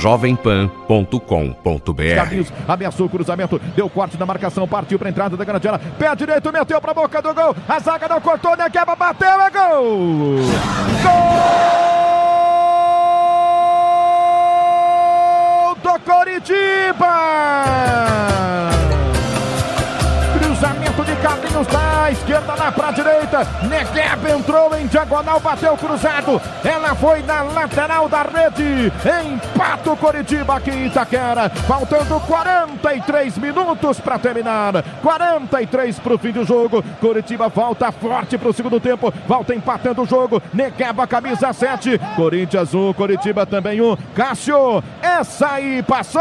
jovempan.com.br. Carlinhos ameaçou o cruzamento, deu corte na marcação, partiu para a entrada da grande área, pé direito, meteu para a boca do gol, a zaga não cortou, Negueba bateu, é gol! Gol do Coritiba! Cruzamento de Carlinhos da esquerda lá pra direita. Negueba entrou em diagonal, bateu cruzado. Ela foi na lateral da rede. Empata o Coritiba aqui em Itaquera. Faltando 43 minutos para terminar. 43 para o fim do jogo. Coritiba volta forte para o segundo tempo. Volta empatando o jogo. Negueba, camisa 7. Corinthians 1, Coritiba também 1. Cássio, essa aí passou!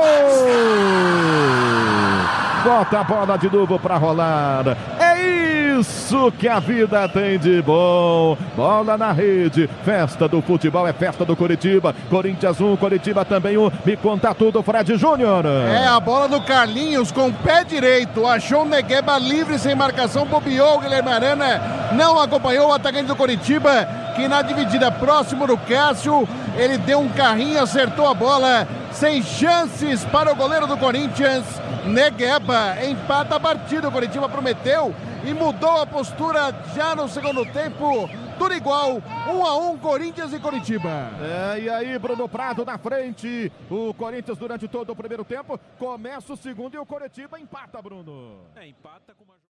Bota a bola de novo para rolar. É isso que a vida tem de bom. Bola na rede. Festa do futebol é festa do Coritiba. Corinthians 1, Coritiba também 1. Me conta tudo, Fred Júnior. É a bola do Carlinhos com o pé direito. Achou o Negueba livre, sem marcação. Bobeou o Guilherme Arana. Não acompanhou o atacante do Coritiba, que na dividida próximo do Cássio, ele deu um carrinho, acertou a bola. Sem chances para o goleiro do Corinthians. Negueba empata a partida. O Coritiba prometeu e mudou a postura já no segundo tempo. Tudo igual, 1-1, Corinthians e Coritiba. E aí, Bruno Prado na frente. O Corinthians durante todo o primeiro tempo. Começa o segundo e o Coritiba empata, Bruno. Empata com uma...